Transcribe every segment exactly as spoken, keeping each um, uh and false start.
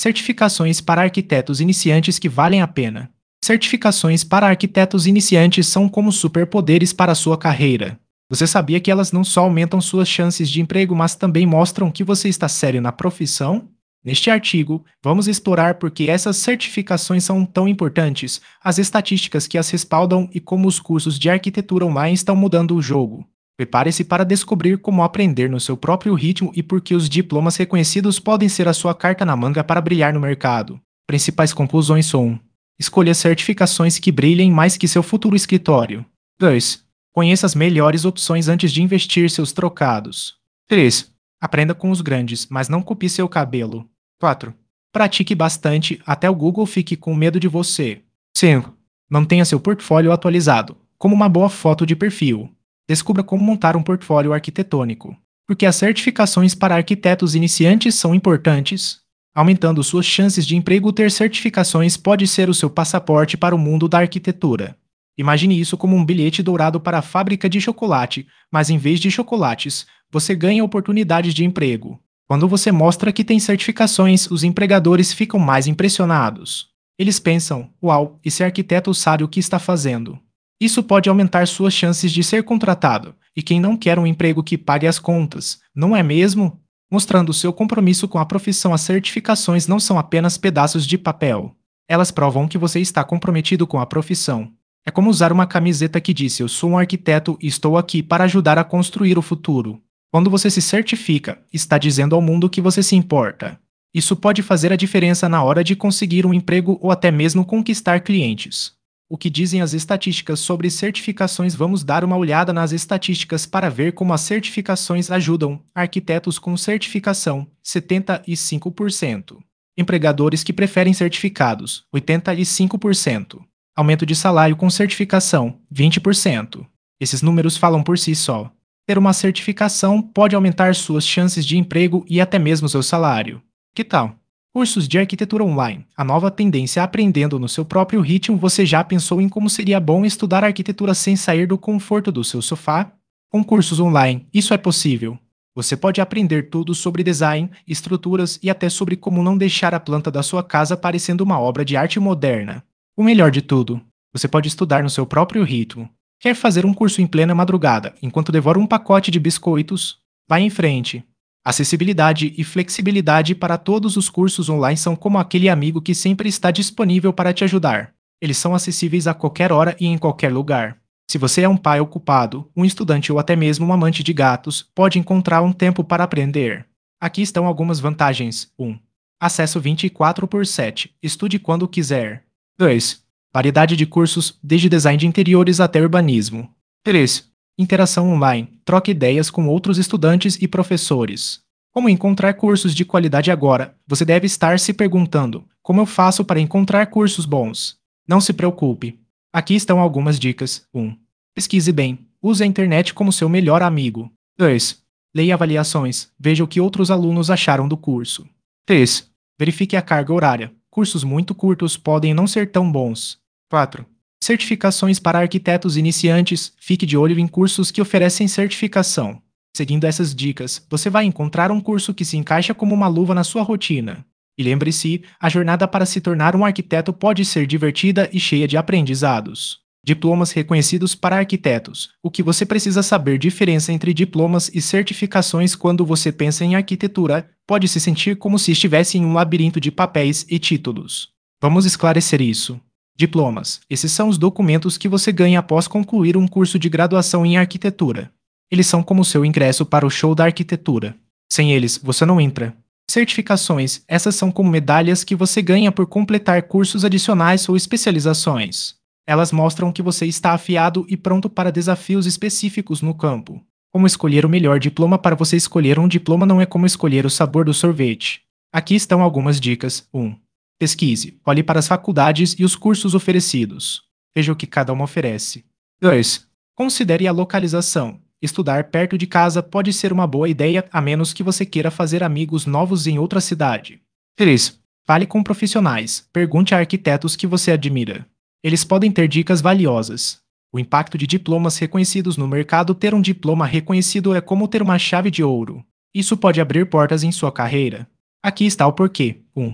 Certificações para arquitetos iniciantes que valem a pena. Certificações para arquitetos iniciantes são como superpoderes para a sua carreira. Você sabia que elas não só aumentam suas chances de emprego, mas também mostram que você está sério na profissão? Neste artigo, vamos explorar por que essas certificações são tão importantes, as estatísticas que as respaldam e como os cursos de arquitetura online estão mudando o jogo. Prepare-se para descobrir como aprender no seu próprio ritmo e por que os diplomas reconhecidos podem ser a sua carta na manga para brilhar no mercado. Principais conclusões são: escolha certificações que brilhem mais que seu futuro escritório. dois. Conheça as melhores opções antes de investir seus trocados. três. Aprenda com os grandes, mas não copie seu cabelo. quatro. Pratique bastante até o Google fique com medo de você. cinco. Mantenha seu portfólio atualizado, como uma boa foto de perfil. Descubra como montar um portfólio arquitetônico. Porque as certificações para arquitetos iniciantes são importantes. Aumentando suas chances de emprego, ter certificações pode ser o seu passaporte para o mundo da arquitetura. Imagine isso como um bilhete dourado para a fábrica de chocolate, mas em vez de chocolates, você ganha oportunidades de emprego. Quando você mostra que tem certificações, os empregadores ficam mais impressionados. Eles pensam: uau, esse arquiteto sabe o que está fazendo. Isso pode aumentar suas chances de ser contratado, e quem não quer um emprego que pague as contas, não é mesmo? Mostrando seu compromisso com a profissão, as certificações não são apenas pedaços de papel. Elas provam que você está comprometido com a profissão. É como usar uma camiseta que diz: eu sou um arquiteto e estou aqui para ajudar a construir o futuro. Quando você se certifica, está dizendo ao mundo que você se importa. Isso pode fazer a diferença na hora de conseguir um emprego ou até mesmo conquistar clientes. O que dizem as estatísticas sobre certificações? Vamos dar uma olhada nas estatísticas para ver como as certificações ajudam. Arquitetos com certificação, setenta e cinco por cento. Empregadores que preferem certificados, oitenta e cinco por cento. Aumento de salário com certificação, vinte por cento. Esses números falam por si só. Ter uma certificação pode aumentar suas chances de emprego e até mesmo seu salário. Que tal? Cursos de arquitetura online, a nova tendência aprendendo no seu próprio ritmo. Você já pensou em como seria bom estudar arquitetura sem sair do conforto do seu sofá? Com cursos online, isso é possível. Você pode aprender tudo sobre design, estruturas e até sobre como não deixar a planta da sua casa parecendo uma obra de arte moderna. O melhor de tudo, você pode estudar no seu próprio ritmo. Quer fazer um curso em plena madrugada, enquanto devora um pacote de biscoitos? Vá em frente. Acessibilidade e flexibilidade para todos os cursos online são como aquele amigo que sempre está disponível para te ajudar. Eles são acessíveis a qualquer hora e em qualquer lugar. Se você é um pai ocupado, um estudante ou até mesmo um amante de gatos, pode encontrar um tempo para aprender. Aqui estão algumas vantagens. um. Acesso vinte e quatro por sete. Estude quando quiser. dois. Variedade de cursos, desde design de interiores até urbanismo. três. Interação online. Troque ideias com outros estudantes e professores. Como encontrar cursos de qualidade agora? Você deve estar se perguntando: como eu faço para encontrar cursos bons? Não se preocupe. Aqui estão algumas dicas. um. Pesquise bem. Use a internet como seu melhor amigo. dois. Leia avaliações. Veja o que outros alunos acharam do curso. três. Verifique a carga horária. Cursos muito curtos podem não ser tão bons. quatro. Certificações para arquitetos iniciantes. Fique de olho em cursos que oferecem certificação. Seguindo essas dicas, você vai encontrar um curso que se encaixa como uma luva na sua rotina. E lembre-se, a jornada para se tornar um arquiteto pode ser divertida e cheia de aprendizados. Diplomas reconhecidos para arquitetos. O que você precisa saber: diferença entre diplomas e certificações. Quando você pensa em arquitetura, pode se sentir como se estivesse em um labirinto de papéis e títulos. Vamos esclarecer isso. Diplomas. Esses são os documentos que você ganha após concluir um curso de graduação em arquitetura. Eles são como seu ingresso para o show da arquitetura. Sem eles, você não entra. Certificações. Essas são como medalhas que você ganha por completar cursos adicionais ou especializações. Elas mostram que você está afiado e pronto para desafios específicos no campo. Como escolher o melhor diploma? Para você escolher um diploma não é como escolher o sabor do sorvete. Aqui estão algumas dicas. um. Pesquise. Olhe para as faculdades e os cursos oferecidos. Veja o que cada uma oferece. dois. Considere a localização. Estudar perto de casa pode ser uma boa ideia, a menos que você queira fazer amigos novos em outra cidade. três. Fale com profissionais. Pergunte a arquitetos que você admira. Eles podem ter dicas valiosas. O impacto de diplomas reconhecidos no mercado. Ter um diploma reconhecido é como ter uma chave de ouro. Isso pode abrir portas em sua carreira. Aqui está o porquê. um.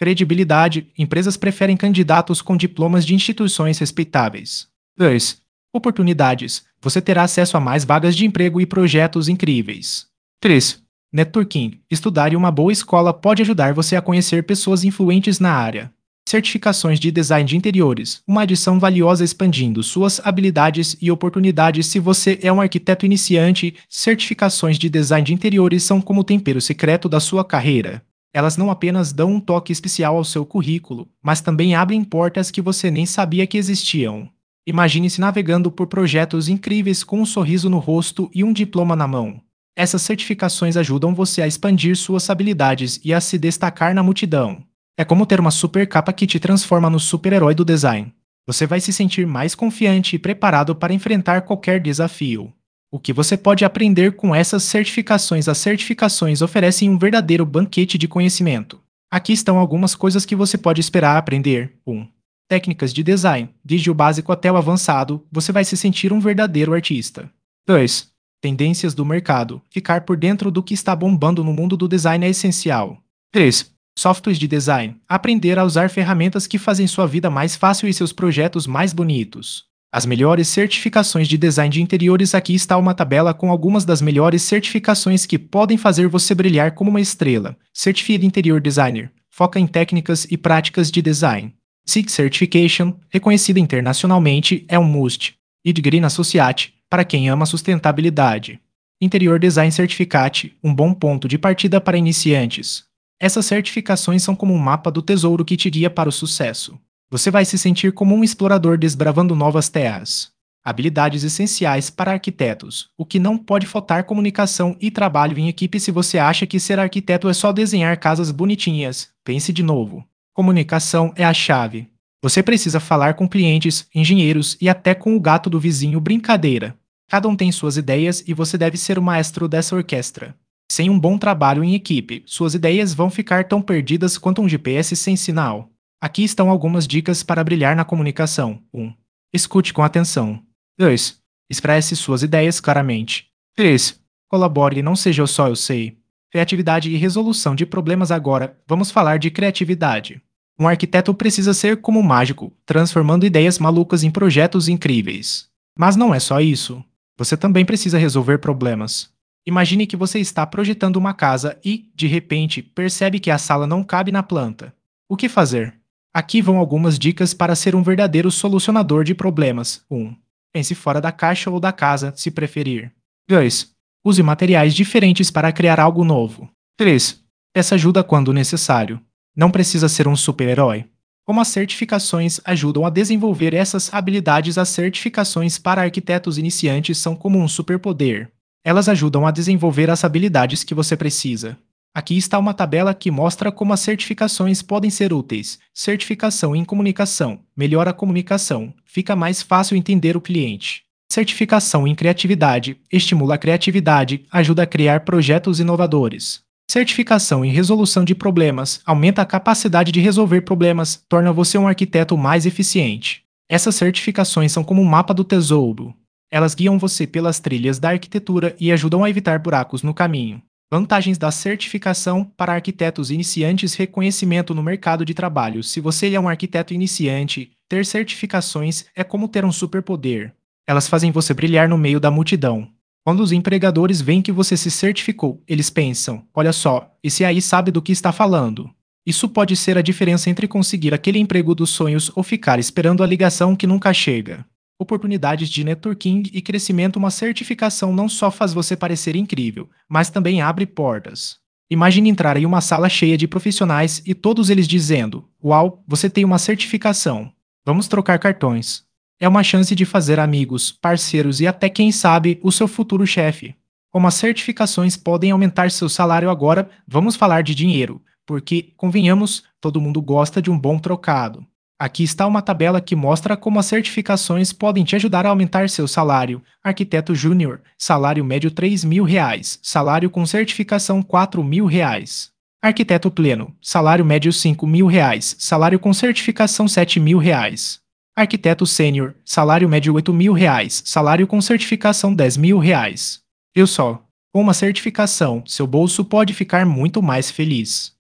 Credibilidade. Empresas preferem candidatos com diplomas de instituições respeitáveis. dois. Oportunidades. Você terá acesso a mais vagas de emprego e projetos incríveis. três. Networking. Estudar em uma boa escola pode ajudar você a conhecer pessoas influentes na área. Certificações de design de interiores. Uma adição valiosa expandindo suas habilidades e oportunidades se você é um arquiteto iniciante. Certificações de design de interiores são como o tempero secreto da sua carreira. Elas não apenas dão um toque especial ao seu currículo, mas também abrem portas que você nem sabia que existiam. Imagine-se navegando por projetos incríveis com um sorriso no rosto e um diploma na mão. Essas certificações ajudam você a expandir suas habilidades e a se destacar na multidão. É como ter uma super capa que te transforma no super-herói do design. Você vai se sentir mais confiante e preparado para enfrentar qualquer desafio. O que você pode aprender com essas certificações? As certificações oferecem um verdadeiro banquete de conhecimento. Aqui estão algumas coisas que você pode esperar aprender. um. Técnicas de design. Desde o básico até o avançado, você vai se sentir um verdadeiro artista. dois. Tendências do mercado. Ficar por dentro do que está bombando no mundo do design é essencial. três. Softwares de design. Aprender a usar ferramentas que fazem sua vida mais fácil e seus projetos mais bonitos. As melhores certificações de design de interiores. Aqui está uma tabela com algumas das melhores certificações que podem fazer você brilhar como uma estrela. Certified Interior Designer. Foca em técnicas e práticas de design. Six Certification, reconhecida internacionalmente, é um must. E de Green Associate, para quem ama sustentabilidade. Interior Design Certificate, um bom ponto de partida para iniciantes. Essas certificações são como um mapa do tesouro que te guia para o sucesso. Você vai se sentir como um explorador desbravando novas terras. Habilidades essenciais para arquitetos. O que não pode faltar: comunicação e trabalho em equipe. Se você acha que ser arquiteto é só desenhar casas bonitinhas, pense de novo. Comunicação é a chave. Você precisa falar com clientes, engenheiros e até com o gato do vizinho. Brincadeira. Cada um tem suas ideias e você deve ser o maestro dessa orquestra. Sem um bom trabalho em equipe, suas ideias vão ficar tão perdidas quanto um G P S sem sinal. Aqui estão algumas dicas para brilhar na comunicação. um. Escute com atenção. dois. Expresse suas ideias claramente. três. Colabore e não seja só eu sei. Criatividade e resolução de problemas. Agora, vamos falar de criatividade. Um arquiteto precisa ser como um mágico, transformando ideias malucas em projetos incríveis. Mas não é só isso. Você também precisa resolver problemas. Imagine que você está projetando uma casa e, de repente, percebe que a sala não cabe na planta. O que fazer? Aqui vão algumas dicas para ser um verdadeiro solucionador de problemas. um. Pense fora da caixa ou da casa, se preferir. dois. Use materiais diferentes para criar algo novo. três. Peça ajuda quando necessário. Não precisa ser um super-herói. Como as certificações ajudam a desenvolver essas habilidades? As certificações para arquitetos iniciantes são como um superpoder. Elas ajudam a desenvolver as habilidades que você precisa. Aqui está uma tabela que mostra como as certificações podem ser úteis. Certificação em comunicação. Melhora a comunicação. Fica mais fácil entender o cliente. Certificação em criatividade. Estimula a criatividade. Ajuda a criar projetos inovadores. Certificação em resolução de problemas. Aumenta a capacidade de resolver problemas. Torna você um arquiteto mais eficiente. Essas certificações são como um mapa do tesouro. Elas guiam você pelas trilhas da arquitetura e ajudam a evitar buracos no caminho. Vantagens da certificação para arquitetos iniciantes. Reconhecimento no mercado de trabalho. Se você é um arquiteto iniciante, ter certificações é como ter um superpoder. Elas fazem você brilhar no meio da multidão. Quando os empregadores veem que você se certificou, eles pensam: olha só, esse aí sabe do que está falando. Isso pode ser a diferença entre conseguir aquele emprego dos sonhos ou ficar esperando a ligação que nunca chega. Oportunidades de networking e crescimento. Uma certificação não só faz você parecer incrível, mas também abre portas. Imagine entrar em uma sala cheia de profissionais e todos eles dizendo: uau, você tem uma certificação. Vamos trocar cartões. É uma chance de fazer amigos, parceiros e até, quem sabe, o seu futuro chefe. Como as certificações podem aumentar seu salário? Agora, vamos falar de dinheiro, porque, convenhamos, todo mundo gosta de um bom trocado. Aqui está uma tabela que mostra como as certificações podem te ajudar a aumentar seu salário. Arquiteto Júnior, salário médio três mil reais, salário com certificação quatro mil reais. Arquiteto Pleno, salário médio cinco mil reais, salário com certificação sete mil reais. Arquiteto Sênior, salário médio oito mil reais, salário com certificação dez mil reais. Viu só? Com uma certificação, seu bolso pode ficar muito mais feliz.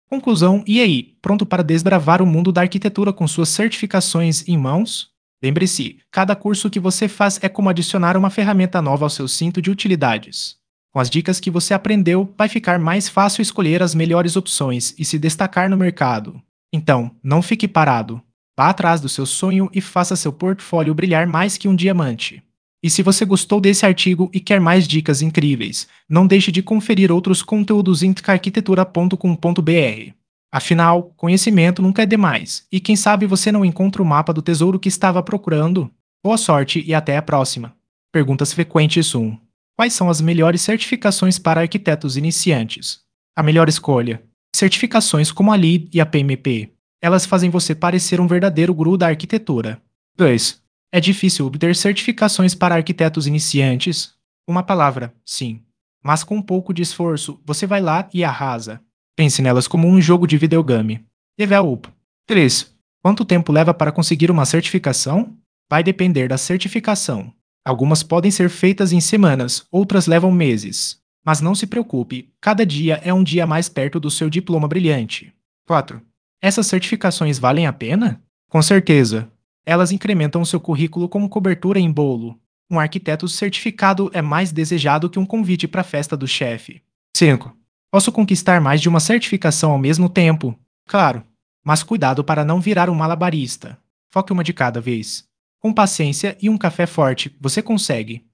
Conclusão: e aí, pronto para desbravar o mundo da arquitetura com suas certificações em mãos? Lembre-se, cada curso que você faz é como adicionar uma ferramenta nova ao seu cinto de utilidades. Com as dicas que você aprendeu, vai ficar mais fácil escolher as melhores opções e se destacar no mercado. Então, não fique parado. Vá atrás do seu sonho e faça seu portfólio brilhar mais que um diamante. E se você gostou desse artigo e quer mais dicas incríveis, não deixe de conferir outros conteúdos em arquitetura ponto com ponto br. Afinal, conhecimento nunca é demais, e quem sabe você não encontra o mapa do tesouro que estava procurando? Boa sorte e até a próxima. Perguntas frequentes um. Quais são as melhores certificações para arquitetos iniciantes? A melhor escolha. Certificações como a L E E e a P M P. Elas fazem você parecer um verdadeiro guru da arquitetura. dois. É difícil obter certificações para arquitetos iniciantes? Uma palavra, sim. Mas com um pouco de esforço, você vai lá e arrasa. Pense nelas como um jogo de videogame. Level up. três. Quanto tempo leva para conseguir uma certificação? Vai depender da certificação. Algumas podem ser feitas em semanas, outras levam meses. Mas não se preocupe, cada dia é um dia mais perto do seu diploma brilhante. quatro. Essas certificações valem a pena? Com certeza. Elas incrementam seu currículo como cobertura em bolo. Um arquiteto certificado é mais desejado que um convite para a festa do chefe. cinco. Posso conquistar mais de uma certificação ao mesmo tempo? Claro, mas cuidado para não virar um malabarista. Foque uma de cada vez. Com paciência e um café forte, você consegue.